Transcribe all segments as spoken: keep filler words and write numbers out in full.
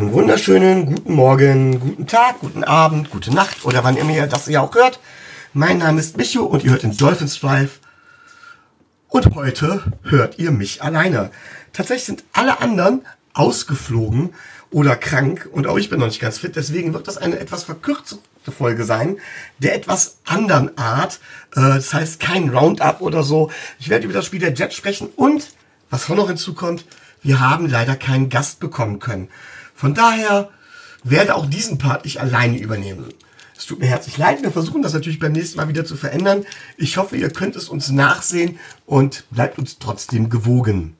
Einen wunderschönen guten Morgen, guten Tag, guten Abend, gute Nacht oder wann immer ihr das ja auch hört. Mein Name ist Micho und ihr hört den Dolphins Drive. Und heute hört ihr mich alleine. Tatsächlich sind alle anderen ausgeflogen oder krank und auch ich bin noch nicht ganz fit. Deswegen wird das eine etwas verkürzte Folge sein, der etwas anderen Art. Das heißt kein Roundup oder so. Ich werde über das Spiel der Jets sprechen und, was auch noch hinzukommt, wir haben leider keinen Gast bekommen können. Von daher werde auch diesen Part ich alleine übernehmen. Es tut mir herzlich leid, wir versuchen das natürlich beim nächsten Mal wieder zu verändern. Ich hoffe, ihr könnt es uns nachsehen und bleibt uns trotzdem gewogen.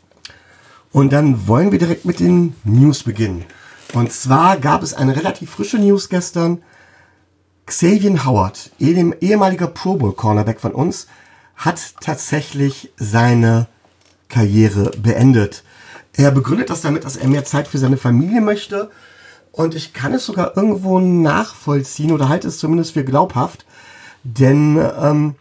Und dann wollen wir direkt mit den News beginnen. Und zwar gab es eine relativ frische News gestern. Xavier Howard, ehemaliger Pro Bowl Cornerback von uns, hat tatsächlich seine Karriere beendet. Er begründet das damit, dass er mehr Zeit für seine Familie möchte. Und ich kann es sogar irgendwo nachvollziehen oder halte es zumindest für glaubhaft. Denn ähm,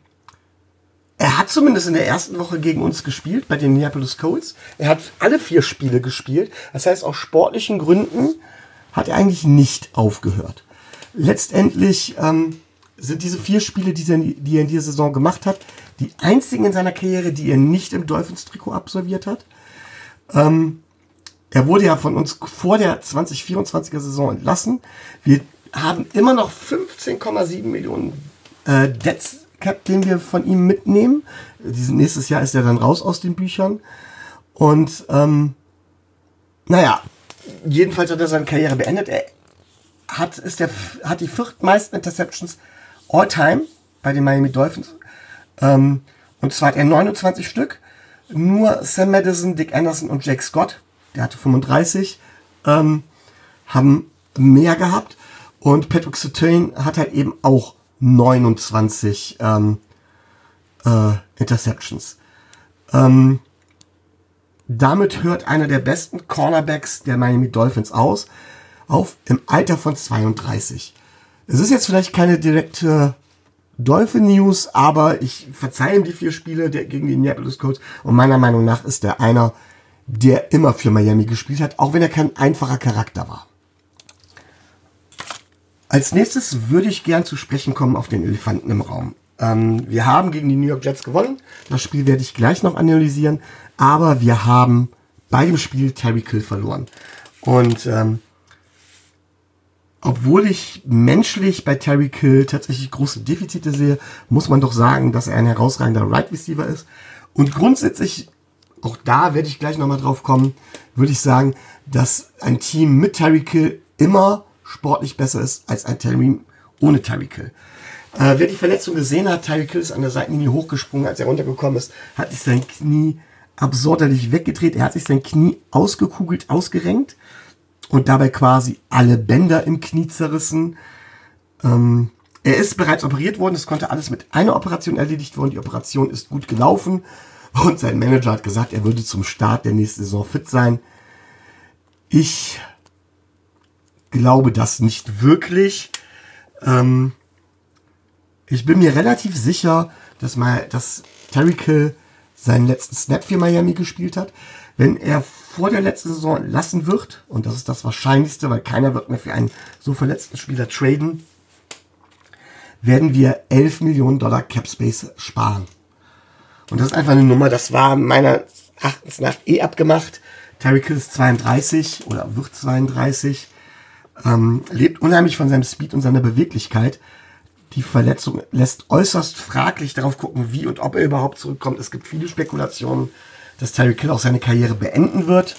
er hat zumindest in der ersten Woche gegen uns gespielt, bei den Minneapolis Colts. Er hat alle vier Spiele gespielt. Das heißt, aus sportlichen Gründen hat er eigentlich nicht aufgehört. Letztendlich ähm, sind diese vier Spiele, die er, die er in dieser Saison gemacht hat, die einzigen in seiner Karriere, die er nicht im Dolphins-Trikot absolviert hat. Ähm, er wurde ja von uns vor der zwanzig vierundzwanziger Saison entlassen. Wir haben immer noch fünfzehn Komma sieben Millionen äh, Dead Cap, den wir von ihm mitnehmen. Diesen, nächstes Jahr ist er dann raus aus den Büchern. Und ähm, naja, jedenfalls hat er seine Karriere beendet. Er hat, ist der, hat die viertmeisten Interceptions all time bei den Miami Dolphins. Ähm, und zwar hat er neunundzwanzig Stück. Nur Sam Madison, Dick Anderson und Jake Scott, der hatte fünfunddreißig, ähm, haben mehr gehabt. Und Patrick Surtain hat halt eben auch neunundzwanzig ähm, äh, Interceptions. Ähm, damit hört einer der besten Cornerbacks der Miami Dolphins aus, auf im Alter von zweiunddreißig. Es ist jetzt vielleicht keine direkte Dolphin News, aber ich verzeihe ihm die vier Spiele der, gegen die Minneapolis Colts und meiner Meinung nach ist er einer, der immer für Miami gespielt hat, auch wenn er kein einfacher Charakter war. Als nächstes würde ich gern zu sprechen kommen auf den Elefanten im Raum. Ähm, wir haben gegen die New York Jets gewonnen, das Spiel werde ich gleich noch analysieren, aber wir haben bei dem Spiel Tyreek Hill verloren. Und ähm, obwohl ich menschlich bei Tyreek Hill tatsächlich große Defizite sehe, muss man doch sagen, dass er ein herausragender Right Receiver ist. Und grundsätzlich, auch da werde ich gleich nochmal drauf kommen, würde ich sagen, dass ein Team mit Tyreek Hill immer sportlich besser ist als ein Team ohne Tyreek Hill. Äh, wer die Verletzung gesehen hat, Tyreek Hill ist an der Seitenlinie hochgesprungen, als er runtergekommen ist, hat sich sein Knie absurderlich weggedreht. Er hat sich sein Knie ausgekugelt, ausgerenkt. Und dabei quasi alle Bänder im Knie zerrissen. Ähm, er ist bereits operiert worden. Es konnte alles mit einer Operation erledigt worden. Die Operation ist gut gelaufen. Und sein Manager hat gesagt, er würde zum Start der nächsten Saison fit sein. Ich glaube das nicht wirklich. Ähm, ich bin mir relativ sicher, dass, mal, dass Tyreek Hill seinen letzten Snap für Miami gespielt hat. Wenn er vor der letzten Saison lassen wird, und das ist das Wahrscheinlichste, weil keiner wird mehr für einen so verletzten Spieler traden, werden wir elf Millionen Dollar Cap Space sparen. Und das ist einfach eine Nummer, das war meiner Erachtens nach eh abgemacht. Tyreek Hill ist zweiunddreißig oder wird zweiunddreißig, ähm, lebt unheimlich von seinem Speed und seiner Beweglichkeit. Die Verletzung lässt äußerst fraglich darauf gucken, wie und ob er überhaupt zurückkommt. Es gibt viele Spekulationen, dass Tyreek Hill auch seine Karriere beenden wird.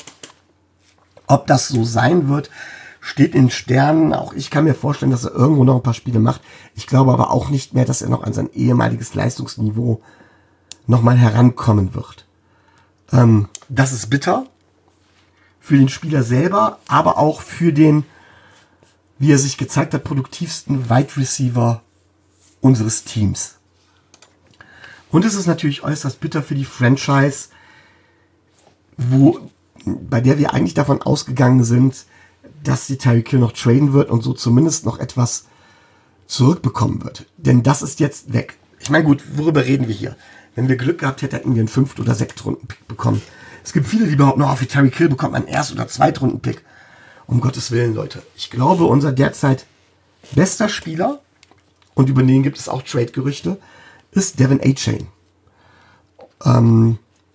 Ob das so sein wird, steht in Sternen. Auch ich kann mir vorstellen, dass er irgendwo noch ein paar Spiele macht. Ich glaube aber auch nicht mehr, dass er noch an sein ehemaliges Leistungsniveau nochmal herankommen wird. Ähm, das ist bitter für den Spieler selber, aber auch für den, wie er sich gezeigt hat, produktivsten Wide Receiver unseres Teams. Und es ist natürlich äußerst bitter für die Franchise, wo, bei der wir eigentlich davon ausgegangen sind, dass die Tyreek Hill noch traden wird und so zumindest noch etwas zurückbekommen wird. Denn das ist jetzt weg. Ich meine, gut, worüber reden wir hier? Wenn wir Glück gehabt hätten, hätten wir einen Fünft- oder Sechstrunden-Pick bekommen. Es gibt viele, die behaupten, oh, für Tyreek Hill bekommt man einen Erst- oder Zweitrunden-Pick. Um Gottes Willen, Leute. Ich glaube, unser derzeit bester Spieler, und über den gibt es auch Trade-Gerüchte, ist Devin A-Chain. Ähm,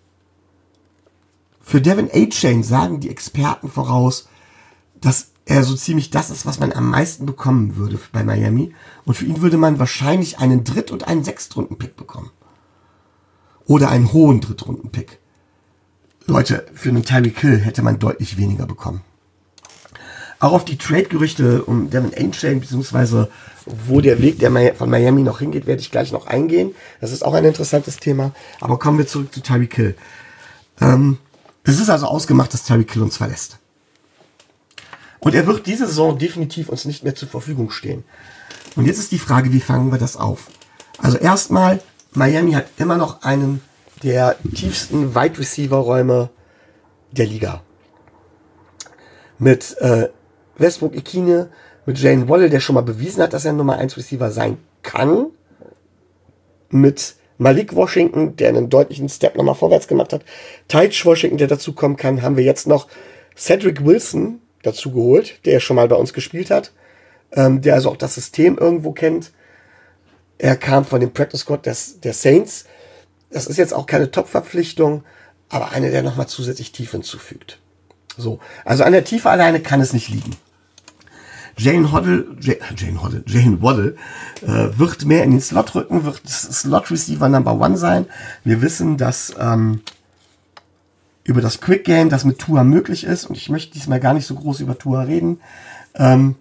für Devin A-Chain sagen die Experten voraus, dass er so ziemlich das ist, was man am meisten bekommen würde bei Miami. Und für ihn würde man wahrscheinlich einen Dritt- und einen Sechstrunden-Pick bekommen. Oder einen hohen Drittrunden-Pick. Leute, für einen Tyreek Hill hätte man deutlich weniger bekommen. Auch auf die Trade-Gerüchte um Devin A-Chain, beziehungsweise wo der Weg der von Miami noch hingeht, werde ich gleich noch eingehen. Das ist auch ein interessantes Thema. Aber kommen wir zurück zu Tyreek Hill. Ähm, es ist also ausgemacht, dass Tyreek Hill uns verlässt. Und er wird diese Saison definitiv uns nicht mehr zur Verfügung stehen. Und jetzt ist die Frage, wie fangen wir das auf? Also erstmal, Miami hat immer noch einen der tiefsten Wide Receiver Räume der Liga. Mit äh, Westbrook Ikhine, mit Jalen Waddle, der schon mal bewiesen hat, dass er Nummer eins Receiver sein kann. Mit Malik Washington, der einen deutlichen Step nochmal vorwärts gemacht hat. Tyche Washington, der dazu kommen kann, haben wir jetzt noch Cedric Wilson dazu geholt, der schon mal bei uns gespielt hat, ähm, der also auch das System irgendwo kennt. Er kam von dem Practice Squad des, der Saints. Das ist jetzt auch keine Top-Verpflichtung, aber eine, der nochmal zusätzlich Tiefe hinzufügt. So, also an der Tiefe alleine kann es nicht liegen. Jalen Waddle, Jalen Waddle, Jalen Waddle äh, wird mehr in den Slot rücken, wird Slot Receiver Number One sein. Wir wissen, dass ähm, über das Quick Game, das mit Tua möglich ist, und ich möchte diesmal gar nicht so groß über Tua reden, ähm,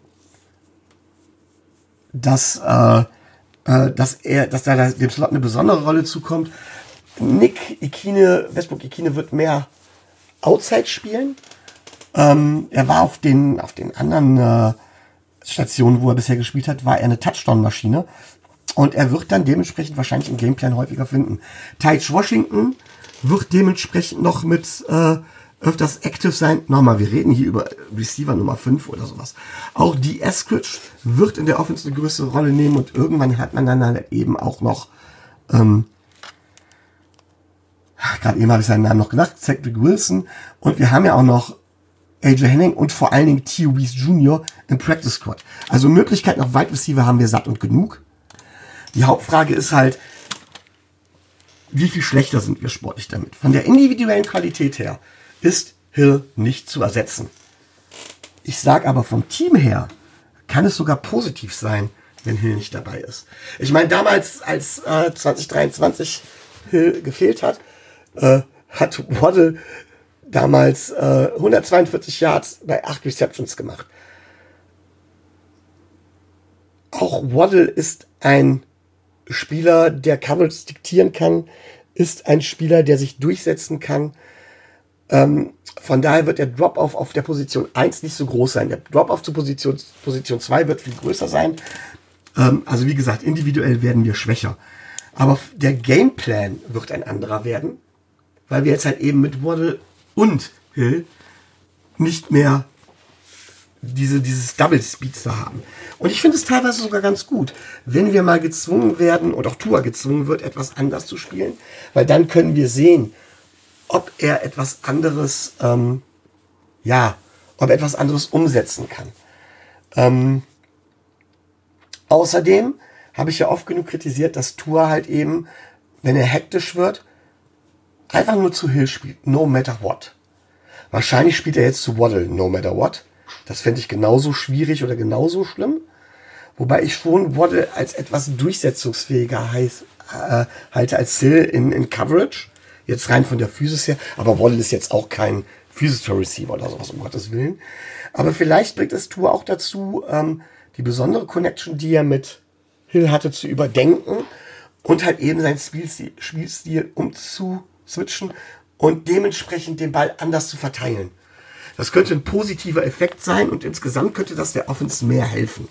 dass, äh, äh, dass er, dass da dem Slot eine besondere Rolle zukommt. Nick Ikhine, Westbrook Ikhine wird mehr Outside spielen. Ähm, er war auf den, auf den anderen äh, Stationen, wo er bisher gespielt hat, war er eine Touchdown-Maschine. Und er wird dann dementsprechend wahrscheinlich im Gameplan häufiger finden. Tyche Washington wird dementsprechend noch mit äh, öfters active sein. Nochmal, wir reden hier über Receiver Nummer fünf oder sowas. Auch die Eskridge wird in der Offense eine größere Rolle nehmen und irgendwann hat man dann halt eben auch noch, ähm, gerade eben habe ich seinen Namen noch gedacht, Cedric Wilson, und wir haben ja auch noch A J Henning und vor allen Dingen Theo Wease Junior im Practice Squad. Also Möglichkeiten auf Wide Receiver haben wir satt und genug. Die Hauptfrage ist halt, wie viel schlechter sind wir sportlich damit? Von der individuellen Qualität her ist Hill nicht zu ersetzen. Ich sage aber vom Team her, kann es sogar positiv sein, wenn Hill nicht dabei ist. Ich meine, damals, als äh, zwanzig dreiundzwanzig Hill gefehlt hat, äh, hat Waddle damals äh, hundertzweiundvierzig Yards bei acht Receptions gemacht. Auch Waddle ist ein Spieler, der Coverage diktieren kann, ist ein Spieler, der sich durchsetzen kann. Ähm, von daher wird der Drop-Off auf der Position eins nicht so groß sein. Der Drop-Off zur Position, Position zwei wird viel größer sein. Ähm, also wie gesagt, individuell werden wir schwächer. Aber der Gameplan wird ein anderer werden, weil wir jetzt halt eben mit Waddle und Hill nicht mehr diese, dieses Double Speeds da haben. Und ich finde es teilweise sogar ganz gut, wenn wir mal gezwungen werden, und auch Tua gezwungen wird, etwas anders zu spielen, weil dann können wir sehen, ob er etwas anderes, ähm, ja, ob er etwas anderes umsetzen kann. Ähm, außerdem habe ich ja oft genug kritisiert, dass Tua halt eben, wenn er hektisch wird, einfach nur zu Hill spielt, no matter what. Wahrscheinlich spielt er jetzt zu Waddle, no matter what. Das fände ich genauso schwierig oder genauso schlimm. Wobei ich schon Waddle als etwas durchsetzungsfähiger heiß, äh, halte als Hill in, in Coverage. Jetzt rein von der Physis her. Aber Waddle ist jetzt auch kein Physical Receiver oder sowas, um Gottes Willen. Aber vielleicht bringt es Tua auch dazu, ähm, die besondere Connection, die er mit Hill hatte, zu überdenken und halt eben seinen Spielstil, Spielstil umzuswitchen und dementsprechend den Ball anders zu verteilen. Das könnte ein positiver Effekt sein und insgesamt könnte das der Offense mehr helfen.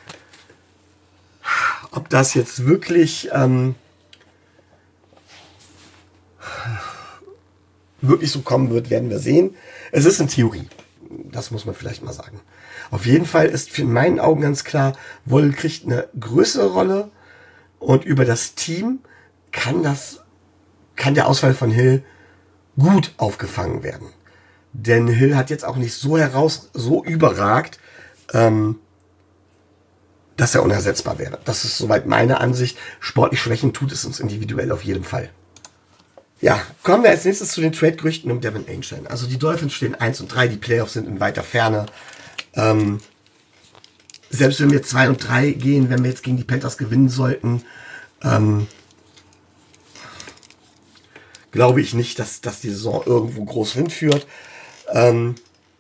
Ob das jetzt wirklich ähm, wirklich so kommen wird, werden wir sehen. Es ist eine Theorie. Das muss man vielleicht mal sagen. Auf jeden Fall ist in meinen Augen ganz klar, Waddle kriegt eine größere Rolle und über das Team kann das, kann der Ausfall von Hill gut aufgefangen werden. Denn Hill hat jetzt auch nicht so heraus, so überragt, ähm, dass er unersetzbar wäre. Das ist soweit meine Ansicht. Sportlich schwächen tut es uns individuell auf jeden Fall. Ja, kommen wir als nächstes zu den Trade-Gerüchten um Devin Achane. Also die Dolphins stehen eins und drei, die Playoffs sind in weiter Ferne. Ähm, selbst wenn wir zwei und drei gehen, wenn wir jetzt gegen die Panthers gewinnen sollten, ähm, glaube ich nicht, dass, dass die Saison irgendwo groß hinführt. Ähm,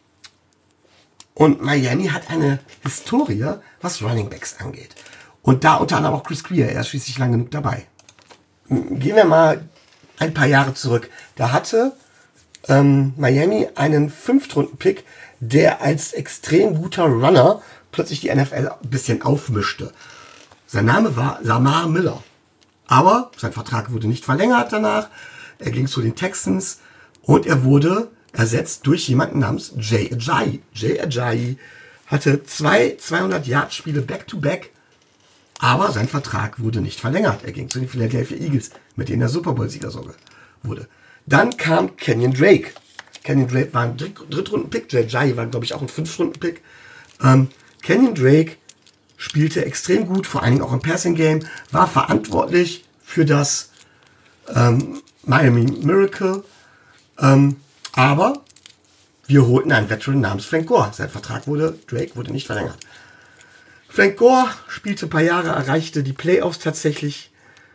und Miami hat eine Historie, was Running Backs angeht. Und da unter anderem auch Chris Greer, er ist schließlich lang genug dabei. Gehen wir mal ein paar Jahre zurück. Da hatte ähm, Miami einen Fünftrunden-Pick, der als extrem guter Runner plötzlich die N F L ein bisschen aufmischte. Sein Name war Lamar Miller. Aber sein Vertrag wurde nicht verlängert danach. Er ging zu den Texans und er wurde ersetzt durch jemanden namens Jay Ajayi. Jay Ajayi hatte zwei zweihundert-Yard-Spiele back-to-back, aber sein Vertrag wurde nicht verlängert. Er ging zu den Philadelphia Eagles, mit denen er Super Bowl-Sieger wurde. Dann kam Kenyon Drake. Kenyon Drake war ein Drittrunden-Pick. Jay Ajayi war, glaube ich, auch ein Fünftrunden-Pick. Ähm, Kenyon Drake spielte extrem gut, vor allen Dingen auch im Passing-Game, war verantwortlich für das ähm, Miami Miracle. Ähm, aber wir holten einen Veteran namens Frank Gore. Sein Vertrag wurde, Drake wurde nicht verlängert. Frank Gore spielte ein paar Jahre, erreichte die Playoffs tatsächlich.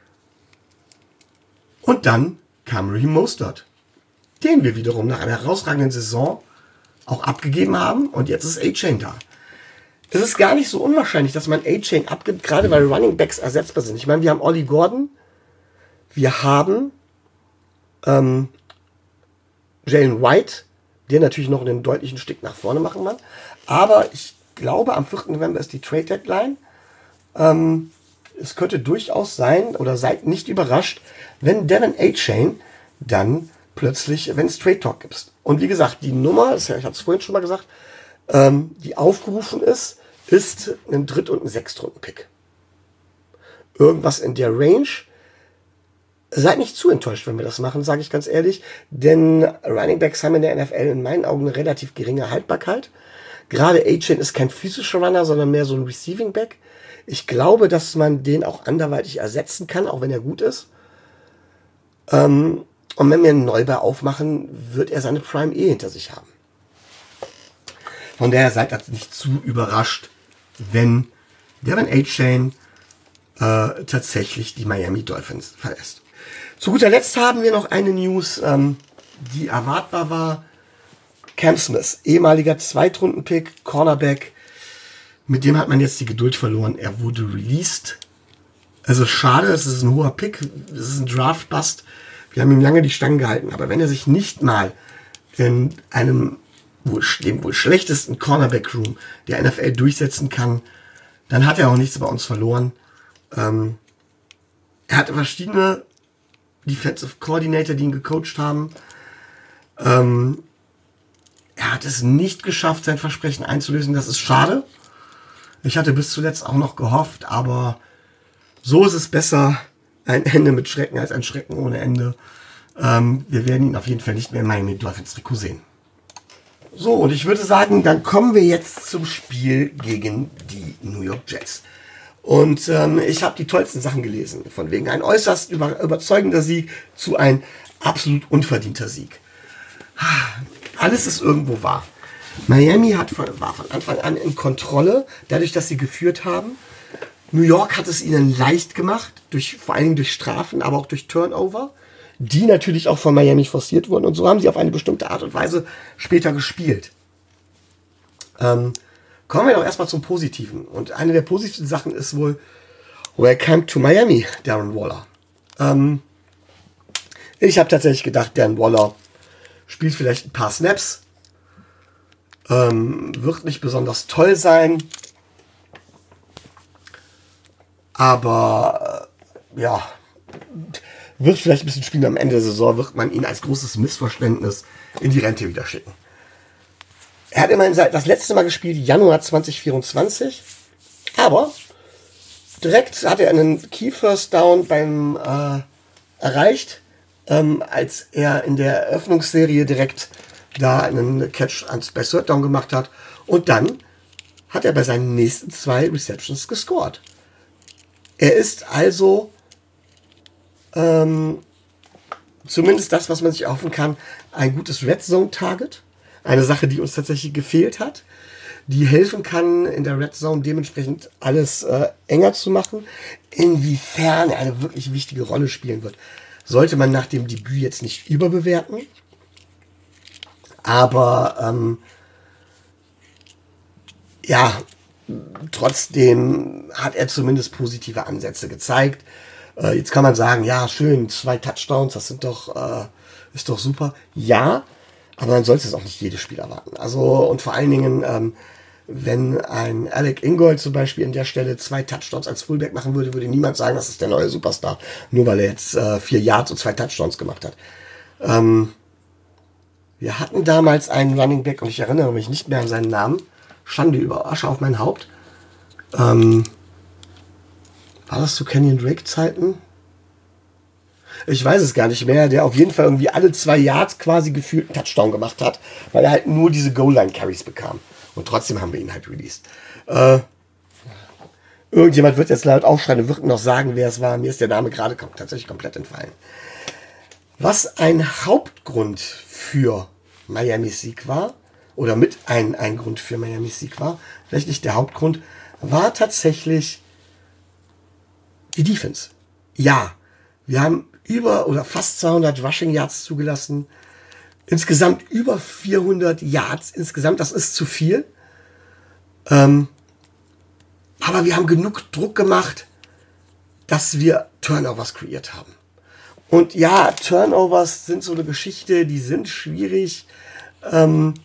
Und dann kam Raheem Mostert, den wir wiederum nach einer herausragenden Saison auch abgegeben haben. Und jetzt ist Achane da. Es ist gar nicht so unwahrscheinlich, dass man Achane abgibt, gerade weil Running Backs ersetzbar sind. Ich meine, wir haben Ollie Gordon, wir haben ähm, Jalen White, der natürlich noch einen deutlichen Stück nach vorne machen kann. Aber ich glaube, am vierten November ist die Trade Deadline. Ähm, es könnte durchaus sein, oder seid nicht überrascht, wenn Devin Achane dann plötzlich, wenn es Trade Talk gibt. Und wie gesagt, die Nummer, ich habe es vorhin schon mal gesagt, ähm, die aufgerufen ist, ist ein Dritt- und ein Sechstrunden-Pick. Irgendwas in der Range. Seid nicht zu enttäuscht, wenn wir das machen, sage ich ganz ehrlich. Denn Running Backs haben in der N F L in meinen Augen eine relativ geringe Haltbarkeit. Gerade Achane ist kein physischer Runner, sondern mehr so ein Receiving Back. Ich glaube, dass man den auch anderweitig ersetzen kann, auch wenn er gut ist. Ähm, und wenn wir einen Neubau aufmachen, wird er seine Prime eh hinter sich haben. Von daher seid ihr nicht zu überrascht, wenn Devin Achane äh, tatsächlich die Miami Dolphins verlässt. Zu guter Letzt haben wir noch eine News, ähm, die erwartbar war. Cam Smith, ehemaliger Zweitrunden-Pick, Cornerback. Mit dem hat man jetzt die Geduld verloren. Er wurde released. Also schade, es ist ein hoher Pick, es ist ein Draft-Bust. Wir haben ihm lange die Stangen gehalten. Aber wenn er sich nicht mal in einem wohl, dem wohl schlechtesten Cornerback-Room der N F L durchsetzen kann, dann hat er auch nichts bei uns verloren. Ähm, er hatte verschiedene Defensive Coordinator, die ihn gecoacht haben. Ähm, er hat es nicht geschafft, sein Versprechen einzulösen. Das ist schade. Ich hatte bis zuletzt auch noch gehofft, aber so ist es besser, ein Ende mit Schrecken als ein Schrecken ohne Ende. Ähm, wir werden ihn auf jeden Fall nicht mehr in Miami Dolphins Trikot sehen. So, und ich würde sagen, dann kommen wir jetzt zum Spiel gegen die New York Jets. Und ähm, ich habe die tollsten Sachen gelesen, von wegen ein äußerst über, überzeugender Sieg zu ein absolut unverdienter Sieg. Alles ist irgendwo wahr. Miami hat von, war von Anfang an in Kontrolle, dadurch, dass sie geführt haben. New York hat es ihnen leicht gemacht, durch, vor allen Dingen durch Strafen, aber auch durch Turnover, die natürlich auch von Miami forciert wurden. Und so haben sie auf eine bestimmte Art und Weise später gespielt. Ähm, kommen wir doch erstmal zum Positiven. Und eine der positiven Sachen ist wohl Welcome to Miami, Darren Waller. Ähm, ich habe tatsächlich gedacht, Darren Waller spielt vielleicht ein paar Snaps, ähm, wird nicht besonders toll sein, aber äh, ja, wird vielleicht ein bisschen spielen. Am Ende der Saison wird man ihn als großes Missverständnis in die Rente wieder schicken. Er hat immerhin das letzte Mal gespielt, Januar zwanzig vierundzwanzig, aber direkt hat er einen Key First Down beim äh, erreicht, ähm, als er in der Eröffnungsserie direkt da einen Catch ans bei Third Down gemacht hat. Und dann hat er bei seinen nächsten zwei Receptions gescored. Er ist also ähm, zumindest das, was man sich erhoffen kann, ein gutes Red Zone Target. Eine Sache, die uns tatsächlich gefehlt hat, die helfen kann, in der Red Zone dementsprechend alles äh, enger zu machen. Inwiefern er eine wirklich wichtige Rolle spielen wird, sollte man nach dem Debüt jetzt nicht überbewerten. Aber ähm, ja, trotzdem hat er zumindest positive Ansätze gezeigt. Äh, jetzt kann man sagen, ja, schön, zwei Touchdowns, das sind doch, äh, ist doch super. Ja, aber man sollte es auch nicht jedes Spiel erwarten. Also, und vor allen Dingen, ähm, wenn ein Alec Ingold zum Beispiel an der Stelle zwei Touchdowns als Fullback machen würde, würde niemand sagen, das ist der neue Superstar, nur weil er jetzt äh, vier Yards und zwei Touchdowns gemacht hat. Ähm, wir hatten damals einen Running Back und ich erinnere mich nicht mehr an seinen Namen. Schande über Asche auf mein Haupt. Ähm, war das zu Kenyon Drake Zeiten? Ich weiß es gar nicht mehr. Der auf jeden Fall irgendwie alle zwei Yards quasi gefühlt einen Touchdown gemacht hat, weil er halt nur diese Goal-Line-Carries bekam. Und trotzdem haben wir ihn halt released. Äh, irgendjemand wird jetzt laut aufschreien und wird noch sagen, wer es war. Mir ist der Name gerade kom- tatsächlich komplett entfallen. Was ein Hauptgrund für Miamis Sieg war, oder mit ein, ein Grund für Miamis Sieg war, vielleicht nicht der Hauptgrund, war tatsächlich die Defense. Ja, wir haben über oder fast zweihundert Rushing Yards zugelassen. Insgesamt über vierhundert Yards. Insgesamt, das ist zu viel. Ähm, aber wir haben genug Druck gemacht, dass wir Turnovers kreiert haben. Und ja, Turnovers sind so eine Geschichte, die sind schwierig. Ähm,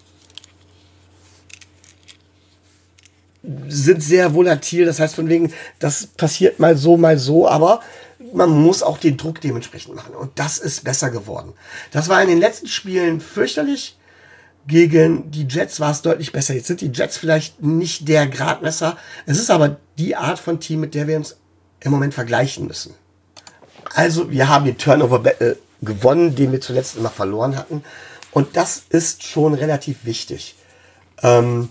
sind sehr volatil, das heißt von wegen, das passiert mal so, mal so, aber man muss auch den Druck dementsprechend machen und das ist besser geworden. Das war in den letzten Spielen fürchterlich, gegen die Jets war es deutlich besser. Jetzt sind die Jets vielleicht nicht der Gradmesser, es ist aber die Art von Team, mit der wir uns im Moment vergleichen müssen. Also wir haben den Turnover-Battle gewonnen, den wir zuletzt immer verloren hatten und das ist schon relativ wichtig. Ähm,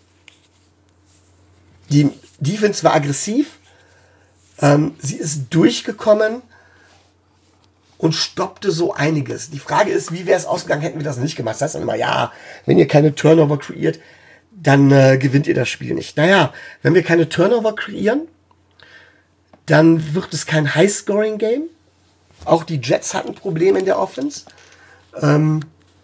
Die Defense war aggressiv, ähm, sie ist durchgekommen und stoppte so einiges. Die Frage ist, wie wäre es ausgegangen, hätten wir das nicht gemacht. Das heißt dann immer, ja, wenn ihr keine Turnover kreiert, dann äh, gewinnt ihr das Spiel nicht. Naja, wenn wir keine Turnover kreieren, dann wird es kein High-Scoring-Game. Auch die Jets hatten Probleme in der Offense. Ähm,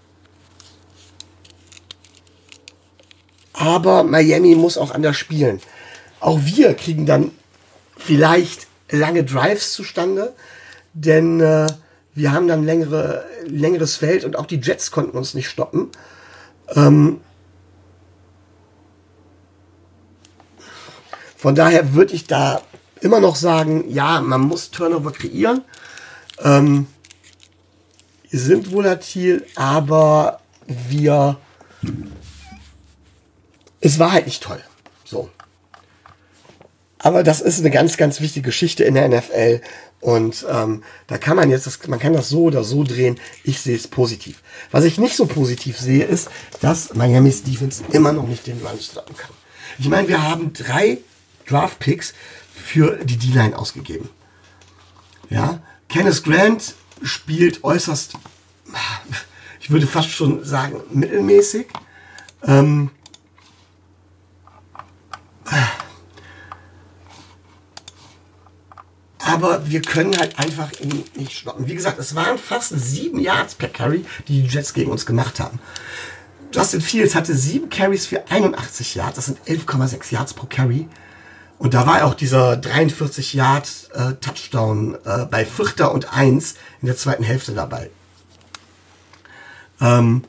Aber Miami muss auch anders spielen. Auch wir kriegen dann vielleicht lange Drives zustande, denn äh, wir haben dann längere, längeres Feld und auch die Jets konnten uns nicht stoppen. Ähm, von daher würde ich da immer noch sagen, ja, man muss Turnover kreieren. Ähm, wir sind volatil, aber wir... Es war halt nicht toll. So. Aber das ist eine ganz, ganz wichtige Geschichte in der N F L. Und ähm, da kann man jetzt, das, man kann das so oder so drehen. Ich sehe es positiv. Was ich nicht so positiv sehe, ist, dass Miami's Defense immer noch nicht den Run stoppen kann. Ich meine, wir haben drei Draft-Picks für die D-Line ausgegeben. Ja, Kenneth Grant spielt äußerst, ich würde fast schon sagen, mittelmäßig. Ähm, Aber wir können halt einfach ihn nicht stoppen. Wie gesagt, es waren fast sieben Yards per Carry, die die Jets gegen uns gemacht haben. Justin Fields hatte sieben Carries für einundachtzig Yards. Das sind elf Komma sechs Yards pro Carry. Und da war auch dieser dreiundvierzig Yard äh, Touchdown äh, bei Vierter und Eins in der zweiten Hälfte dabei. Ähm,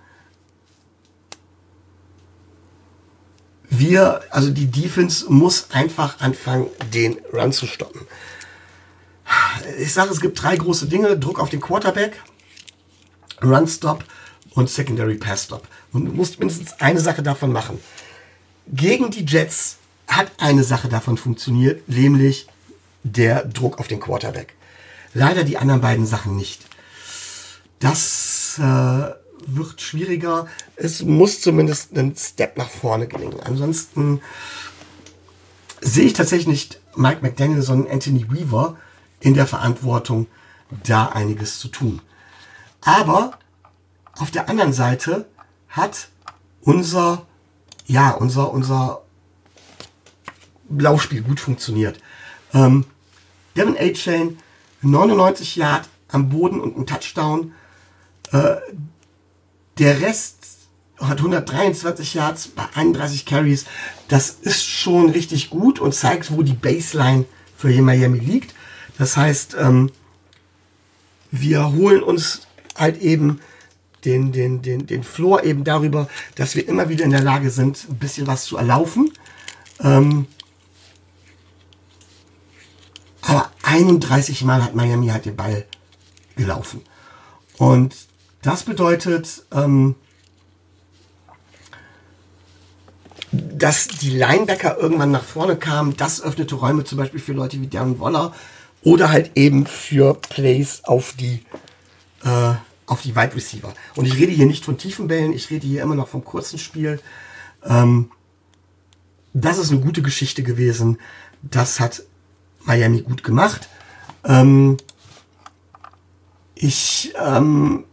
wir, also die Defense muss einfach anfangen, den Run zu stoppen. Ich sage, es gibt drei große Dinge. Druck auf den Quarterback, Run Stop und Secondary Pass Stop. Und du musst mindestens eine Sache davon machen. Gegen die Jets hat eine Sache davon funktioniert, nämlich der Druck auf den Quarterback. Leider die anderen beiden Sachen nicht. Das äh, wird schwieriger. Es muss zumindest einen Step nach vorne gelingen. Ansonsten sehe ich tatsächlich nicht Mike McDaniel, sondern Anthony Weaver in der Verantwortung, da einiges zu tun. Aber auf der anderen Seite hat unser, ja, unser, unser Laufspiel gut funktioniert. Ähm, Devin A-Chain, neunundneunzig Yard am Boden und ein Touchdown. Äh, der Rest hat hundertdreiundzwanzig Yards bei einunddreißig Carries. Das ist schon richtig gut und zeigt, wo die Baseline für Miami liegt. Das heißt, ähm, wir holen uns halt eben den, den, den, den Floor eben darüber, dass wir immer wieder in der Lage sind, ein bisschen was zu erlaufen. Ähm, aber einunddreißig Mal hat Miami halt den Ball gelaufen. Und das bedeutet, ähm, dass die Linebacker irgendwann nach vorne kamen. Das öffnete Räume zum Beispiel für Leute wie Darren Waller oder halt eben für Plays auf die, äh, auf die Wide Receiver. Und ich rede hier nicht von tiefen Bällen, ich rede hier immer noch vom kurzen Spiel. Ähm, das ist eine gute Geschichte gewesen. Das hat Miami gut gemacht. Ähm, ich, ähm,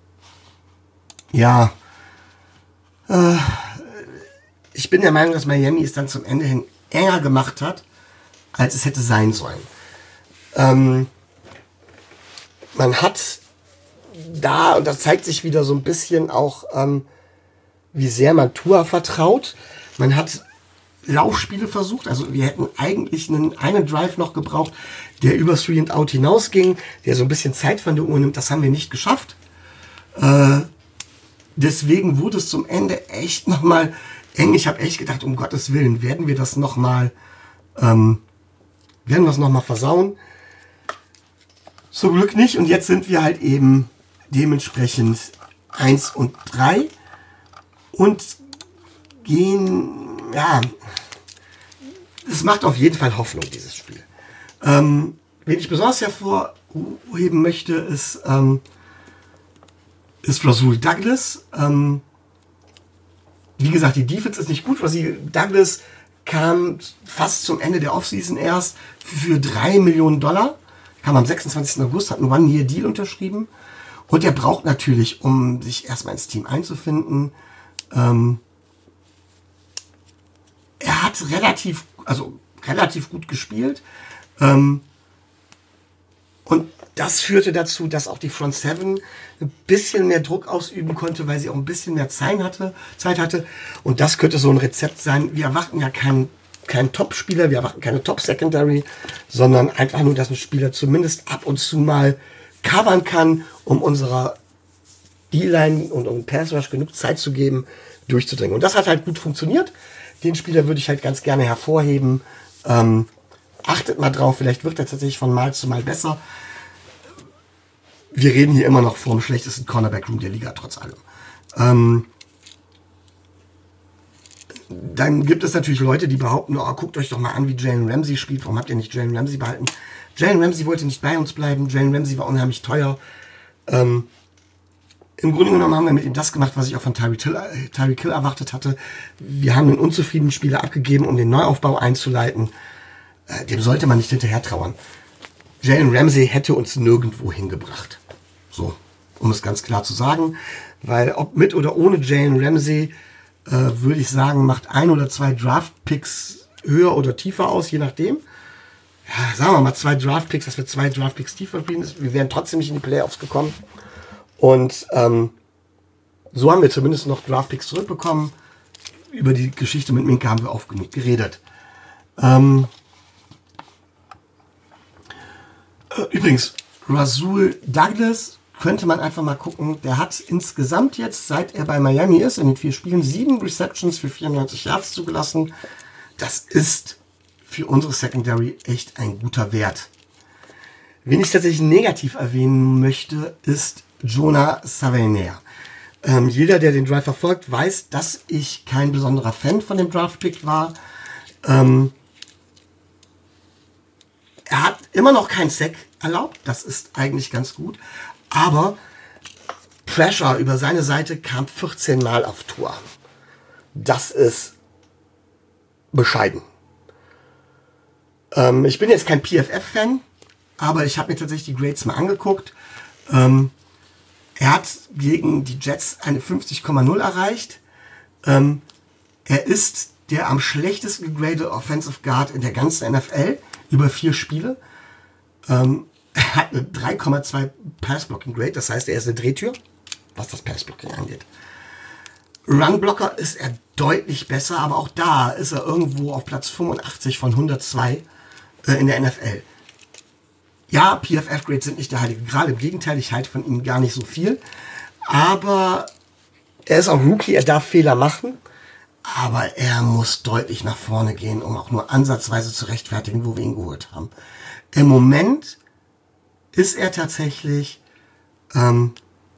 ja, äh, ich bin der Meinung, dass Miami es dann zum Ende hin enger gemacht hat, als es hätte sein sollen. Ähm, man hat da, und das zeigt sich wieder so ein bisschen auch, ähm, wie sehr man Tua vertraut. Man hat Laufspiele versucht, also wir hätten eigentlich einen, einen Drive noch gebraucht, der über Three and Out hinausging, der so ein bisschen Zeit von der Uhr nimmt. Das haben wir nicht geschafft. Äh, deswegen wurde es zum Ende echt nochmal eng. Ich habe echt gedacht, um Gottes Willen, werden wir das nochmal, ähm, werden wir das nochmal versauen. Zum Glück nicht. Und jetzt sind wir halt eben dementsprechend eins und drei und gehen, ja, es macht auf jeden Fall Hoffnung, dieses Spiel. Ähm, wen ich besonders hervorheben möchte, ist, ähm, ist Rasul Douglas. Ähm, wie gesagt, die Defense ist nicht gut. Rasul Douglas kam fast zum Ende der Offseason erst für drei Millionen Dollar. Kam am sechsundzwanzigsten August, hat einen One-Year-Deal unterschrieben. Und er braucht natürlich, um sich erstmal ins Team einzufinden, ähm, er hat relativ, also relativ gut gespielt. Ähm, und das führte dazu, dass auch die Front Seven ein bisschen mehr Druck ausüben konnte, weil sie auch ein bisschen mehr Zeit hatte. Zeit hatte. Und das könnte so ein Rezept sein. Wir erwarten ja keinen kein Top-Spieler, wir erwarten keine Top-Secondary, sondern einfach nur, dass ein Spieler zumindest ab und zu mal covern kann, um unserer D-Line und um Pass Rush genug Zeit zu geben, durchzudringen. Und das hat halt gut funktioniert. Den Spieler würde ich halt ganz gerne hervorheben. Ähm, achtet mal drauf, vielleicht wird er tatsächlich von Mal zu Mal besser. Wir reden hier immer noch vom schlechtesten Cornerback-Room der Liga, trotz allem. Ähm, dann gibt es natürlich Leute, die behaupten, oh, guckt euch doch mal an, wie Jalen Ramsey spielt. Warum habt ihr nicht Jalen Ramsey behalten? Jalen Ramsey wollte nicht bei uns bleiben. Jalen Ramsey war unheimlich teuer. Ähm, Im Grunde genommen haben wir mit ihm das gemacht, was ich auch von Tyreek Hill, äh, Tyreek Hill erwartet hatte. Wir haben einen unzufriedenen Spieler abgegeben, um den Neuaufbau einzuleiten. Äh, dem sollte man nicht hinterher trauern. Jalen Ramsey hätte uns nirgendwo hingebracht. So, um es ganz klar zu sagen. Weil ob mit oder ohne Jalen Ramsey, äh, würde ich sagen, macht ein oder zwei Draft-Picks höher oder tiefer aus, je nachdem. Ja, sagen wir mal zwei Draft-Picks, dass wir zwei Draft-Picks tiefer spielen. Wir wären trotzdem nicht in die Playoffs gekommen. Und ähm, so haben wir zumindest noch Draft-Picks zurückbekommen. Über die Geschichte mit Minkah haben wir oft genug geredet. Ähm, äh, übrigens, Rasul Douglas könnte man einfach mal gucken. Der hat insgesamt jetzt, seit er bei Miami ist, in den vier Spielen sieben Receptions für vierundneunzig Yards zugelassen. Das ist für unsere Secondary echt ein guter Wert. Wen ich tatsächlich negativ erwähnen möchte, ist Jonah Savaiinaea. Ähm, jeder, der den Drive verfolgt, weiß, dass ich kein besonderer Fan von dem Draft-Pick war. Ähm, er hat immer noch keinen Sack erlaubt. Das ist eigentlich ganz gut. Aber Pressure über seine Seite kam vierzehn Mal auf Tour. Das ist bescheiden. Ähm, ich bin jetzt kein P F F-Fan, aber ich habe mir tatsächlich die Grades mal angeguckt. Ähm, er hat gegen die Jets eine fünfzig Komma null erreicht. Ähm, er ist der am schlechtesten gegradete Offensive Guard in der ganzen N F L über vier Spiele. Ähm, er hat eine drei Komma zwei Pass-Blocking-Grade, das heißt, er ist eine Drehtür, was das Pass-Blocking angeht. Run-Blocker ist er deutlich besser, aber auch da ist er irgendwo auf Platz fünfundachtzig von hundertzwei äh, in der N F L. Ja, P F F-Grades sind nicht der heilige Gral, im Gegenteil, ich halte von ihm gar nicht so viel. Aber er ist auch Rookie, er darf Fehler machen, aber er muss deutlich nach vorne gehen, um auch nur ansatzweise zu rechtfertigen, wo wir ihn geholt haben. Im Moment ist er tatsächlich ähm,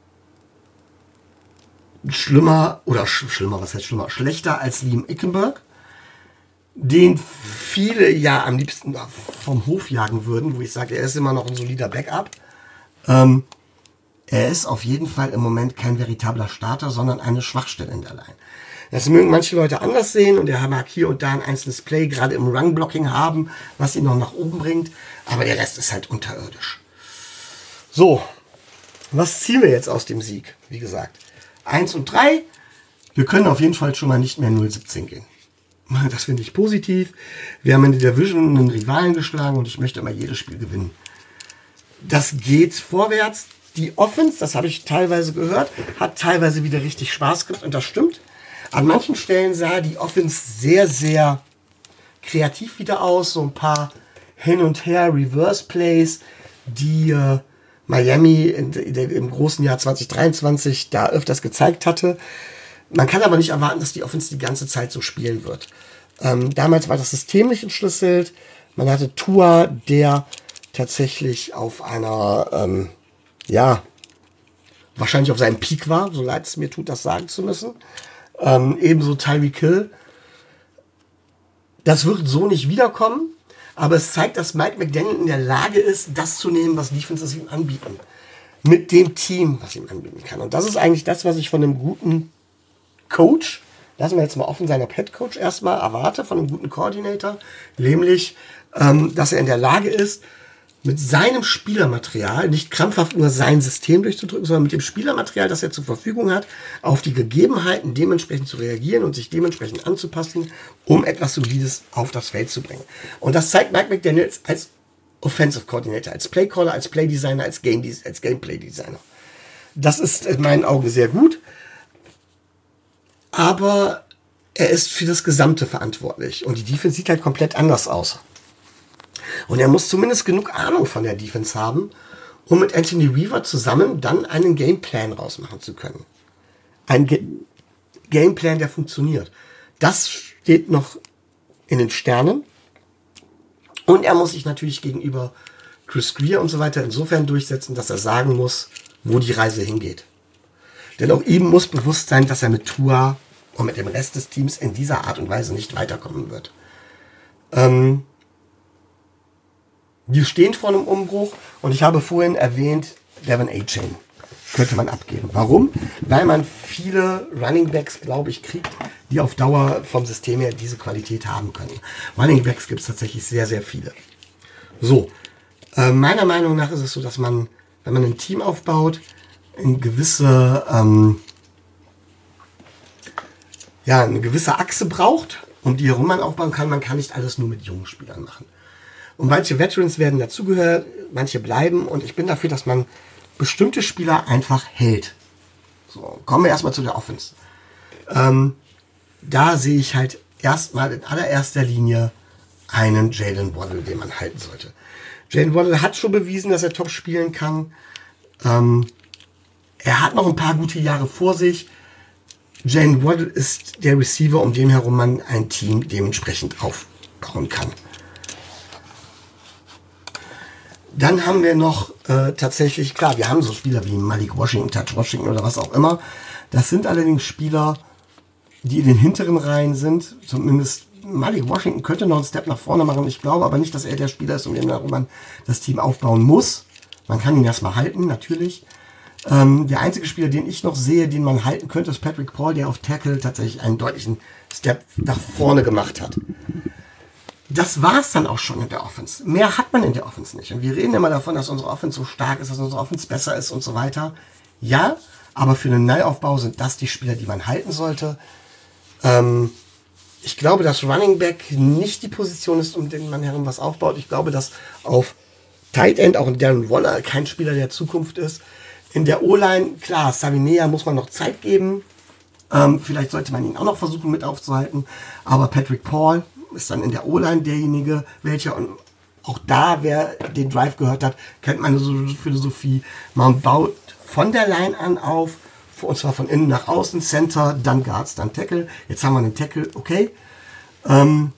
schlimmer, oder sch schlimmer, was heißt schlimmer, schlechter als Liam Ickenberg, den viele ja am liebsten vom Hof jagen würden, wo ich sage, er ist immer noch ein solider Backup. Ähm, er ist auf jeden Fall im Moment kein veritabler Starter, sondern eine Schwachstelle in der Line. Das mögen manche Leute anders sehen und er mag hier und da ein einzelnes Play, gerade im Run-Blocking haben, was ihn noch nach oben bringt, aber der Rest ist halt unterirdisch. So, was ziehen wir jetzt aus dem Sieg? Wie gesagt, eins und drei, wir können auf jeden Fall schon mal nicht mehr null siebzehn gehen. Das finde ich positiv. Wir haben in der Division einen Rivalen geschlagen und ich möchte immer jedes Spiel gewinnen. Das geht vorwärts. Die Offense, das habe ich teilweise gehört, hat teilweise wieder richtig Spaß gemacht und das stimmt. An manchen Stellen sah die Offense sehr, sehr kreativ wieder aus. So ein paar Hin- und Her, Reverse-Plays, die äh, Miami in, in, im großen Jahr zwanzig dreiundzwanzig da öfters gezeigt hatte. Man kann aber nicht erwarten, dass die Offense die ganze Zeit so spielen wird. Ähm, damals war das System nicht entschlüsselt. Man hatte Tua, der tatsächlich auf einer, ähm, ja, wahrscheinlich auf seinem Peak war, so leid es mir tut, das sagen zu müssen. Ähm, ebenso Tyreek Hill. Das wird so nicht wiederkommen, aber es zeigt, dass Mike McDaniel in der Lage ist, das zu nehmen, was Defenses ihm anbieten. Mit dem Team, was ihm anbieten kann. Und das ist eigentlich das, was ich von einem guten Coach, lassen wir jetzt mal offen sein, ob Head Coach erstmal erwarte, von einem guten Coordinator, nämlich, ähm, dass er in der Lage ist, mit seinem Spielermaterial, nicht krampfhaft nur sein System durchzudrücken, sondern mit dem Spielermaterial, das er zur Verfügung hat, auf die Gegebenheiten dementsprechend zu reagieren und sich dementsprechend anzupassen, um etwas Solides auf das Feld zu bringen. Und das zeigt Mike McDaniel als Offensive Coordinator, als Playcaller, als Playdesigner, als, Game als Gameplay Designer. Das ist in meinen Augen sehr gut. Aber er ist für das Gesamte verantwortlich. Und die Defense sieht halt komplett anders aus. Und er muss zumindest genug Ahnung von der Defense haben, um mit Anthony Weaver zusammen dann einen Gameplan rausmachen zu können. Ein Ge Gameplan, der funktioniert. Das steht noch in den Sternen. Und er muss sich natürlich gegenüber Chris Grier und so weiter insofern durchsetzen, dass er sagen muss, wo die Reise hingeht. Denn auch ihm muss bewusst sein, dass er mit Tua und mit dem Rest des Teams in dieser Art und Weise nicht weiterkommen wird. Ähm, wir stehen vor einem Umbruch und ich habe vorhin erwähnt, Devon A-Chain könnte man abgeben. Warum? Weil man viele Running Backs, glaube ich, kriegt, die auf Dauer vom System her diese Qualität haben können. Running Backs gibt es tatsächlich sehr, sehr viele. So, äh, meiner Meinung nach ist es so, dass man, wenn man ein Team aufbaut, eine gewisse, ähm, ja, eine gewisse Achse braucht, um die herum man aufbauen kann. Man kann nicht alles nur mit jungen Spielern machen. Und manche Veterans werden dazugehört, manche bleiben. Und ich bin dafür, dass man bestimmte Spieler einfach hält. So, kommen wir erstmal zu der Offense. Ähm, da sehe ich halt erstmal in allererster Linie einen Jalen Waddle, den man halten sollte. Jalen Waddle hat schon bewiesen, dass er top spielen kann. Ähm, er hat noch ein paar gute Jahre vor sich. Jalen Waddle ist der Receiver, um den herum man ein Team dementsprechend aufbauen kann. Dann haben wir noch äh, tatsächlich, klar, wir haben so Spieler wie Malik Washington, Touch Washington oder was auch immer. Das sind allerdings Spieler, die in den hinteren Reihen sind. Zumindest Malik Washington könnte noch einen Step nach vorne machen. Ich glaube aber nicht, dass er der Spieler ist, um den herum man das Team aufbauen muss. Man kann ihn erstmal halten, natürlich. Ähm, der einzige Spieler, den ich noch sehe, den man halten könnte, ist Patrick Paul, der auf Tackle tatsächlich einen deutlichen Step nach vorne gemacht hat. Das war's dann auch schon in der Offense. Mehr hat man in der Offense nicht. Und wir reden immer davon, dass unsere Offense so stark ist, dass unsere Offense besser ist und so weiter. Ja, aber für einen Neuaufbau sind das die Spieler, die man halten sollte. Ähm, ich glaube, dass Running Back nicht die Position ist, um den man herum was aufbaut. Ich glaube, dass auf Tight End auch ein Darren Waller kein Spieler der Zukunft ist. In der O-Line, klar, Savinea muss man noch Zeit geben. Ähm, vielleicht sollte man ihn auch noch versuchen mit aufzuhalten. Aber Patrick Paul ist dann in der O-Line derjenige, welcher, und auch da, wer den Drive gehört hat, kennt meine Philosophie. Man baut von der Line an auf, und zwar von innen nach außen, Center, dann Guards, dann Tackle. Jetzt haben wir einen Tackle, okay. Ähm,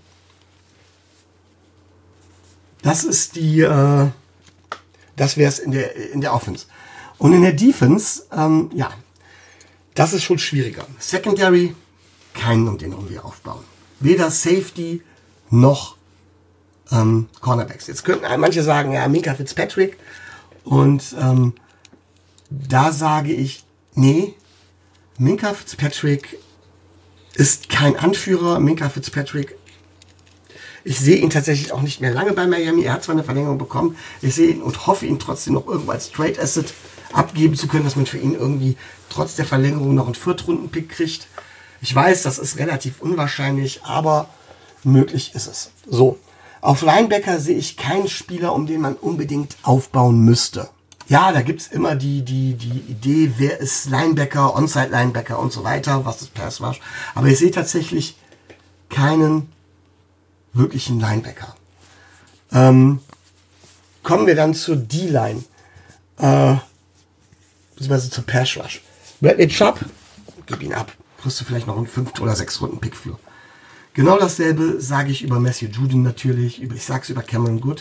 das ist die, äh, das wäre es in der, in der Offense. Und in der Defense, ähm, ja, das ist schon schwieriger. Secondary, keinen, um den wir aufbauen. Weder Safety noch ähm, Cornerbacks. Jetzt könnten manche sagen, ja, Minkah Fitzpatrick. Und ähm, da sage ich, nee, Minkah Fitzpatrick ist kein Anführer. Minkah Fitzpatrick, ich sehe ihn tatsächlich auch nicht mehr lange bei Miami. Er hat zwar eine Verlängerung bekommen, ich sehe ihn und hoffe ihn trotzdem noch irgendwo als Trade Asset abgeben zu können, dass man für ihn irgendwie trotz der Verlängerung noch einen Viertrunden-Pick kriegt. Ich weiß, das ist relativ unwahrscheinlich, aber möglich ist es. So, auf Linebacker sehe ich keinen Spieler, um den man unbedingt aufbauen müsste. Ja, da gibt's immer die, die, die Idee, wer ist Linebacker, Onside-Linebacker und so weiter, was ist Pass Rush. Aber ich sehe tatsächlich keinen wirklichen Linebacker. Ähm, kommen wir dann zur D-Line. Äh, beziehungsweise zur Pass Rush. Bradley Chubb, gib ihn ab. Kriegst du vielleicht noch einen fünften oder sechs Runden Pick für. Genau dasselbe sage ich über Matthew Judon natürlich. Über, ich sage es über Cameron Good.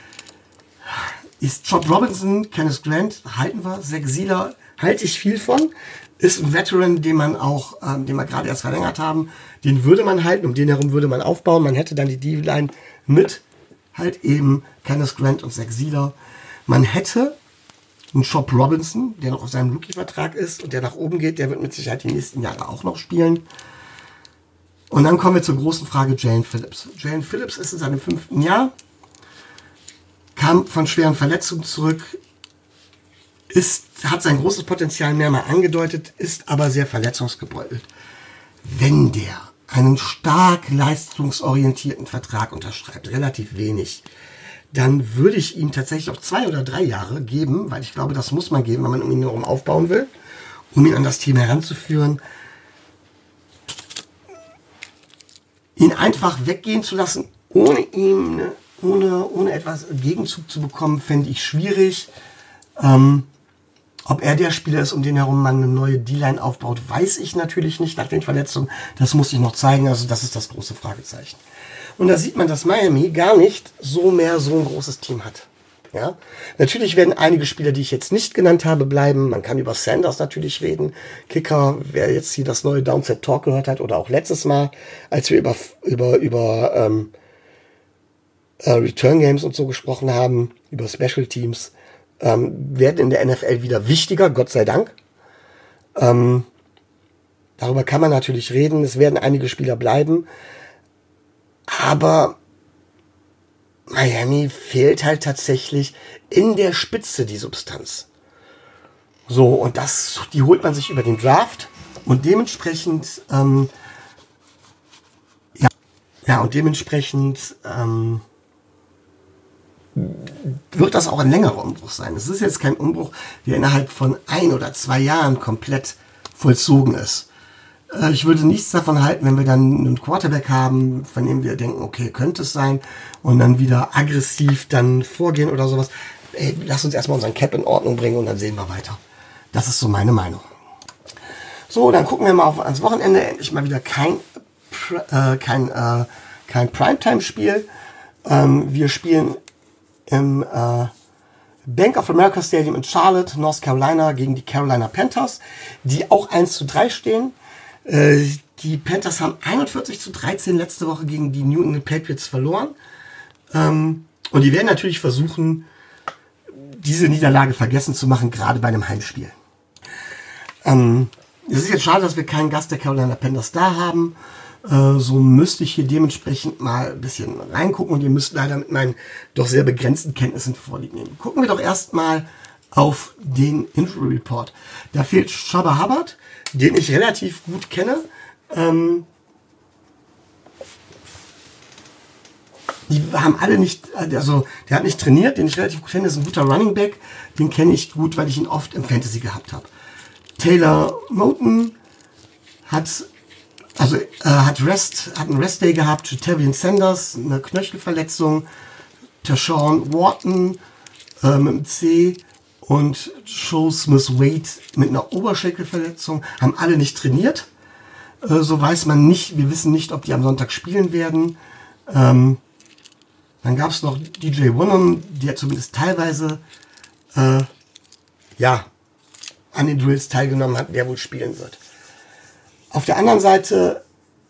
Ist Chop Robinson, Kenneth Grant, halten wir. Zach Sieler halte ich viel von. Ist ein Veteran, den man auch, ähm, den wir gerade erst verlängert haben. Den würde man halten, um den herum würde man aufbauen. Man hätte dann die D-Line mit halt eben Kenneth Grant und Zach Sieler. Man hätte einen Chop Robinson, der noch auf seinem Rookie-Vertrag ist und der nach oben geht. Der wird mit Sicherheit die nächsten Jahre auch noch spielen. Und dann kommen wir zur großen Frage Jalen Phillips. Jalen Phillips ist in seinem fünften Jahr, kam von schweren Verletzungen zurück, ist, hat sein großes Potenzial mehrmals angedeutet, ist aber sehr verletzungsgebeutelt. Wenn der einen stark leistungsorientierten Vertrag unterschreibt, relativ wenig, dann würde ich ihm tatsächlich auch zwei oder drei Jahre geben, weil ich glaube, das muss man geben, wenn man um ihn herum aufbauen will, um ihn an das Team heranzuführen. Ihn einfach weggehen zu lassen, ohne ihm, ohne, ohne etwas im Gegenzug zu bekommen, fände ich schwierig. Ähm, ob er der Spieler ist, um den herum man eine neue D-Line aufbaut, weiß ich natürlich nicht nach den Verletzungen. Das muss ich noch zeigen, also das ist das große Fragezeichen. Und da sieht man, dass Miami gar nicht so mehr so ein großes Team hat. Ja? Natürlich werden einige Spieler, die ich jetzt nicht genannt habe, bleiben. Man kann über Sanders natürlich reden. Kicker, wer jetzt hier das neue Downset Talk gehört hat oder auch letztes Mal, als wir über, über, über ähm, äh, Return Games und so gesprochen haben, über Special Teams, ähm, werden in der N F L wieder wichtiger, Gott sei Dank. Ähm, darüber kann man natürlich reden. Es werden einige Spieler bleiben. Aber Miami fehlt halt tatsächlich in der Spitze die Substanz. So, und das, die holt man sich über den Draft und dementsprechend, ähm, ja, ja, und dementsprechend ähm, wird das auch ein längerer Umbruch sein. Es ist jetzt kein Umbruch, der innerhalb von ein oder zwei Jahren komplett vollzogen ist. Ich würde nichts davon halten, wenn wir dann einen Quarterback haben, von dem wir denken, okay, könnte es sein, und dann wieder aggressiv dann vorgehen oder sowas. Ey, lass uns erstmal unseren Cap in Ordnung bringen und dann sehen wir weiter. Das ist so meine Meinung. So, dann gucken wir mal auf ans Wochenende. Endlich mal wieder kein, äh, kein, äh, kein Primetime-Spiel. Ähm, wir spielen im äh, Bank of America Stadium in Charlotte, North Carolina, gegen die Carolina Panthers, die auch eins zu drei stehen. Die Panthers haben einundvierzig zu dreizehn letzte Woche gegen die New England Patriots verloren. Und die werden natürlich versuchen, diese Niederlage vergessen zu machen, gerade bei einem Heimspiel. Ähm, es ist jetzt schade, dass wir keinen Gast der Carolina Panthers da haben. Äh, so müsste ich hier dementsprechend mal ein bisschen reingucken und ihr müsst leider mit meinen doch sehr begrenzten Kenntnissen vorlieb nehmen. Gucken wir doch erstmal auf den Injury Report. Da fehlt Chuba Hubbard, den ich relativ gut kenne. Ähm, die haben alle nicht, also der hat nicht trainiert, den ich relativ gut kenne, ist ein guter Running Back. Den kenne ich gut, weil ich ihn oft im Fantasy gehabt habe. Taylor Moton hat, also, äh, hat, Rest, hat einen Rest Day gehabt. Jatavian Sanders, eine Knöchelverletzung. Tashawn Wharton äh, mit dem C und Joe Smith-Wade mit einer Oberschenkelverletzung. Haben alle nicht trainiert. Äh, so weiß man nicht, wir wissen nicht, ob die am Sonntag spielen werden. Ähm, dann gab es noch D J Wonnum, der zumindest teilweise äh, ja, an den Drills teilgenommen hat, der wohl spielen wird. Auf der anderen Seite,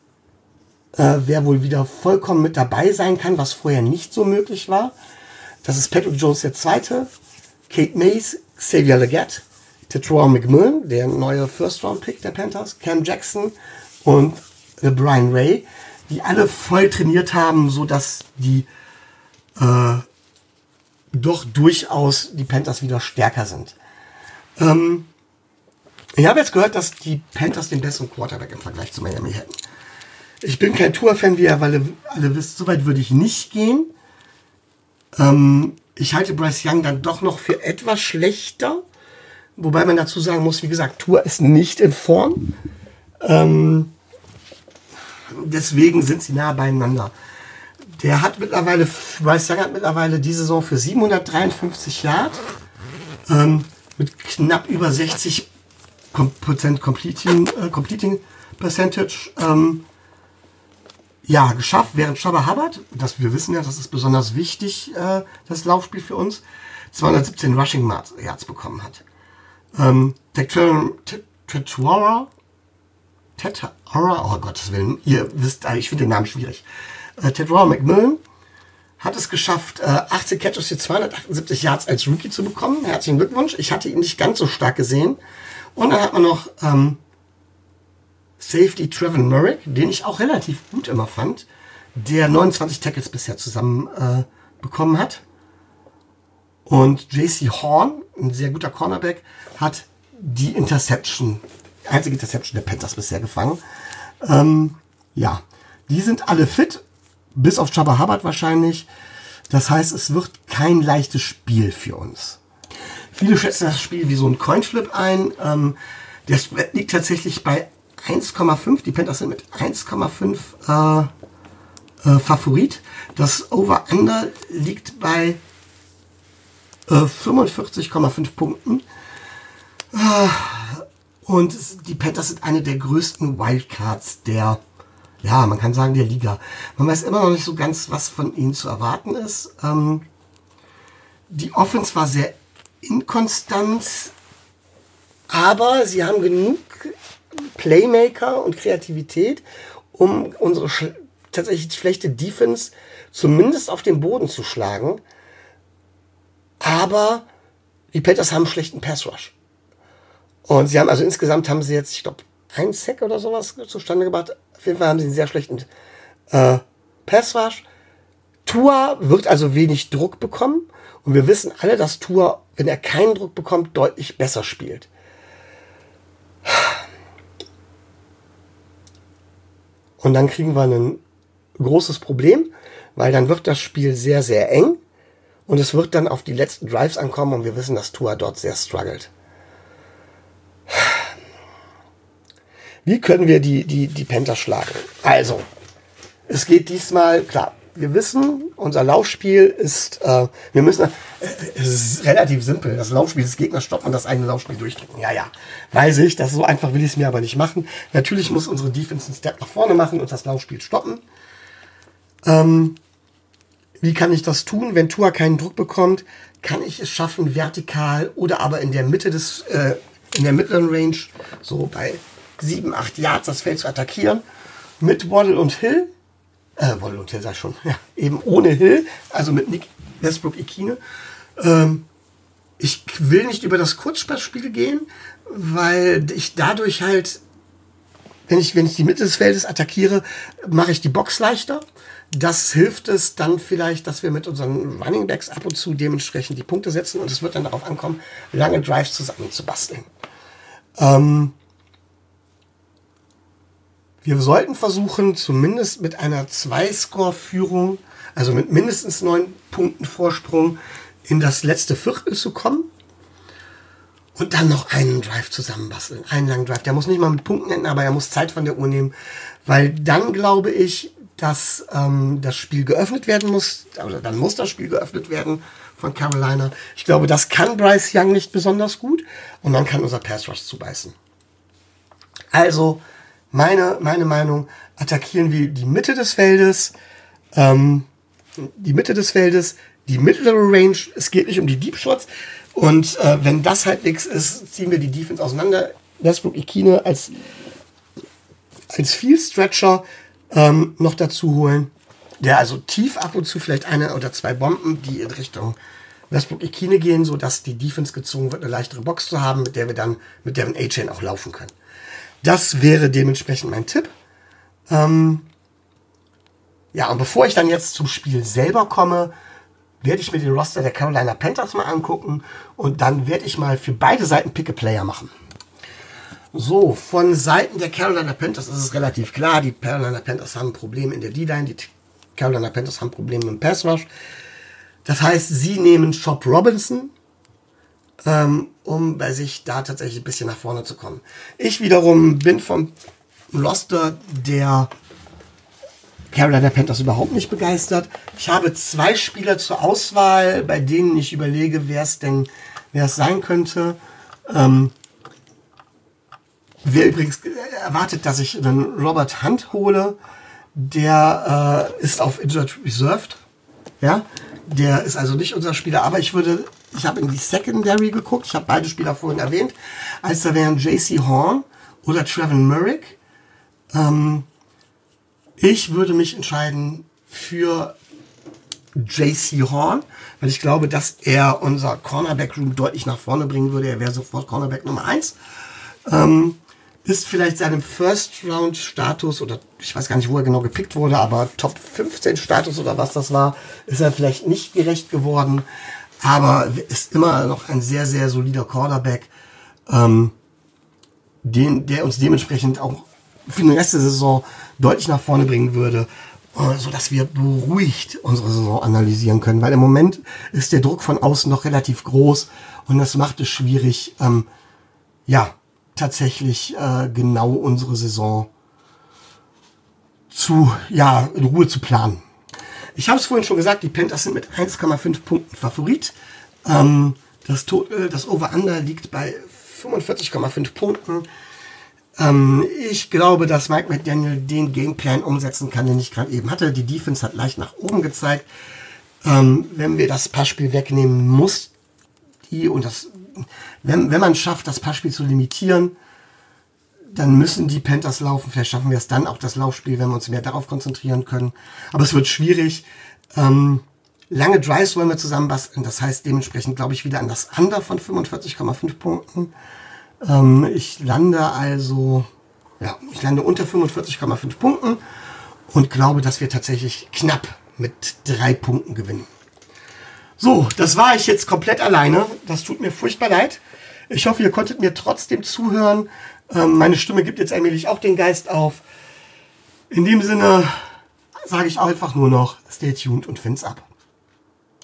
äh, wer wohl wieder vollkommen mit dabei sein kann, was vorher nicht so möglich war, das ist Patrick Jones der Zweite, Kate Mays, Xavier Legette, Tetrora McMillan, der neue First-Round-Pick der Panthers, Cam Jackson und äh, Brian Ray, die alle voll trainiert haben, sodass die äh, doch durchaus die Panthers wieder stärker sind. Ähm, ich habe jetzt gehört, dass die Panthers den besseren Quarterback im Vergleich zu Miami hätten. Ich bin kein Tua-Fan, wie ihr alle, alle wisst. So weit würde ich nicht gehen. Ähm, ich halte Bryce Young dann doch noch für etwas schlechter. Wobei man dazu sagen muss, wie gesagt, Tua ist nicht in Form. Ähm, deswegen sind sie nah beieinander. Der hat mittlerweile, Bryce Young hat mittlerweile diese Saison für siebenhundertdreiundfünfzig Yards ähm, mit knapp über sechzig Prozent Completing, äh, Completing Percentage ähm, ja, geschafft, während Chuba Hubbard, das wir wissen ja, das ist besonders wichtig, äh, das Laufspiel für uns, zweihundertsiebzehn Rushing Yards bekommen hat. Ähm, Tetrora, Tetrora, oh Gottes Willen, ihr wisst, ich finde den Namen schwierig. Äh, Tetrora McMillan hat es geschafft, äh, achtzehn Catches für zweihundertachtundsiebzig Yards als Rookie zu bekommen. Herzlichen Glückwunsch. Ich hatte ihn nicht ganz so stark gesehen. Und dann hat man noch ähm, Safety Trevin Murray, den ich auch relativ gut immer fand, der neunundzwanzig Tackles bisher zusammen äh, bekommen hat. Und J C Horn, ein sehr guter Cornerback, hat die Interception, die einzige Interception der Panthers bisher gefangen. Ähm, ja, die sind alle fit, bis auf Chuba Hubbard wahrscheinlich. Das heißt, es wird kein leichtes Spiel für uns. Viele schätzen das Spiel wie so ein Coinflip ein. Ähm, der Spread liegt tatsächlich bei eins Komma fünf. Die Panthers sind mit eins Komma fünf äh, äh, Favorit. Das Over-Under liegt bei äh, fünfundvierzig Komma fünf Punkten. Äh, und die Panthers sind eine der größten Wildcards der, ja, man kann sagen, der Liga. Man weiß immer noch nicht so ganz, was von ihnen zu erwarten ist. Ähm, die Offense war sehr inkonstant, aber sie haben genug Playmaker und Kreativität, um unsere sch- tatsächlich schlechte Defense zumindest auf den Boden zu schlagen. Aber die Panthers haben einen schlechten Pass Rush. Und sie haben, also insgesamt haben sie jetzt, ich glaube, ein Sack oder sowas zustande gebracht. Auf jeden Fall haben sie einen sehr schlechten äh, Pass Rush. Tua wird also wenig Druck bekommen. Und wir wissen alle, dass Tua, wenn er keinen Druck bekommt, deutlich besser spielt. Und dann kriegen wir ein großes Problem, weil dann wird das Spiel sehr, sehr eng. Und es wird dann auf die letzten Drives ankommen. Und wir wissen, dass Tua dort sehr struggelt. Wie können wir die, die, die Panthers schlagen? Also, es geht diesmal, klar, wir wissen, unser Laufspiel ist, äh, wir müssen, äh, es ist relativ simpel. Das Laufspiel des Gegners stoppt und das eigene Laufspiel durchdrücken. Ja, ja, weiß ich, das so einfach will ich es mir aber nicht machen. Natürlich muss unsere Defense einen Step nach vorne machen und das Laufspiel stoppen. Ähm, wie kann ich das tun? Wenn Tua keinen Druck bekommt, kann ich es schaffen, vertikal oder aber in der Mitte des, äh, in der mittleren Range, so bei sieben, acht Yards das Feld zu attackieren, mit Waddle und Hill. Äh, Waddle und Hill sag ich schon, ja, eben ohne Hill, also mit Nick Westbrook-Ikhine. Ähm, ich will nicht über das Kurzpassspiel gehen, weil ich dadurch halt, wenn ich, wenn ich die Mitte des Feldes attackiere, mache ich die Box leichter. Das hilft es dann vielleicht, dass wir mit unseren Running Backs ab und zu dementsprechend die Punkte setzen und es wird dann darauf ankommen, lange Drives zusammen zu basteln. Ähm, wir sollten versuchen, zumindest mit einer Zwei-Score-Führung, also mit mindestens neun Punkten Vorsprung, in das letzte Viertel zu kommen und dann noch einen Drive zusammenbasteln. Einen langen Drive. Der muss nicht mal mit Punkten enden, aber er muss Zeit von der Uhr nehmen, weil dann glaube ich, dass ähm, das Spiel geöffnet werden muss, oder dann muss das Spiel geöffnet werden von Carolina. Ich glaube, das kann Bryce Young nicht besonders gut und dann kann unser Pass Rush zubeißen. Also, meine, meine Meinung, attackieren wir die Mitte des Feldes, ähm, die Mitte des Feldes, die Mittlere Range, es geht nicht um die Deep Shots und äh, wenn das halt nichts ist, ziehen wir die Defense auseinander. Westbrook-Ikhine als, als Field Stretcher Ähm, noch dazu holen, der also tief ab und zu vielleicht eine oder zwei Bomben, die in Richtung Westbrook-Ikhine gehen, sodass die Defense gezwungen wird, eine leichtere Box zu haben, mit der wir dann mit deren A-Chain auch laufen können. Das wäre dementsprechend mein Tipp. Ähm ja, und bevor ich dann jetzt zum Spiel selber komme, werde ich mir den Roster der Carolina Panthers mal angucken und dann werde ich mal für beide Seiten Pick-a-Player machen. So, von Seiten der Carolina Panthers ist es relativ klar, die Carolina Panthers haben Probleme in der D-Line, die Carolina Panthers haben Probleme mit dem Pass Rush. Das heißt, sie nehmen Chop Robinson, ähm, um bei sich da tatsächlich ein bisschen nach vorne zu kommen. Ich wiederum bin vom Roster der Carolina Panthers überhaupt nicht begeistert. Ich habe zwei Spieler zur Auswahl, bei denen ich überlege, wer es denn, wer es sein könnte. Ähm, Wer übrigens erwartet, dass ich einen Robert Hunt hole, der äh, ist auf Injured Reserved. Ja, der ist also nicht unser Spieler, aber ich würde, ich habe in die Secondary geguckt, ich habe beide Spieler vorhin erwähnt, als da wären J C Horn oder Trevin Merrick. Ähm, ich würde mich entscheiden für J C Horn, weil ich glaube, dass er unser Cornerback-Room deutlich nach vorne bringen würde. Er wäre sofort Cornerback Nummer eins. Ähm, ist vielleicht seinem First-Round-Status, oder ich weiß gar nicht, wo er genau gepickt wurde, aber Top fünfzehn Status oder was das war, ist er vielleicht nicht gerecht geworden, aber ist immer noch ein sehr, sehr solider Quarterback, ähm, den, der uns dementsprechend auch für die Rest der Saison deutlich nach vorne bringen würde, äh, sodass wir beruhigt unsere Saison analysieren können, weil im Moment ist der Druck von außen noch relativ groß und das macht es schwierig, ähm, ja, tatsächlich äh, genau unsere Saison zu, ja, in Ruhe zu planen. Ich habe es vorhin schon gesagt, die Panthers sind mit eins Komma fünf Punkten Favorit. Ähm, das, Total, das Over-Under liegt bei fünfundvierzig Komma fünf Punkten. Ähm, ich glaube, dass Mike McDaniel den Gameplan umsetzen kann, den ich gerade eben hatte. Die Defense hat leicht nach oben gezeigt. Ähm, wenn wir das Passspiel wegnehmen, muss die, und das Wenn, wenn man schafft, das Passspiel zu limitieren, dann müssen die Panthers laufen. Vielleicht schaffen wir es dann auch, das Laufspiel, wenn wir uns mehr darauf konzentrieren können. Aber es wird schwierig. Ähm, lange Drives wollen wir zusammenbasteln. Das heißt dementsprechend, glaube ich, wieder an das Under von fünfundvierzig Komma fünf Punkten. Ähm, ich lande also, ja, ich lande unter fünfundvierzig Komma fünf Punkten und glaube, dass wir tatsächlich knapp mit drei Punkten gewinnen. So, das war ich jetzt komplett alleine. Das tut mir furchtbar leid. Ich hoffe, ihr konntet mir trotzdem zuhören. Ähm, meine Stimme gibt jetzt allmählich auch den Geist auf. In dem Sinne sage ich einfach nur noch, stay tuned und find's ab.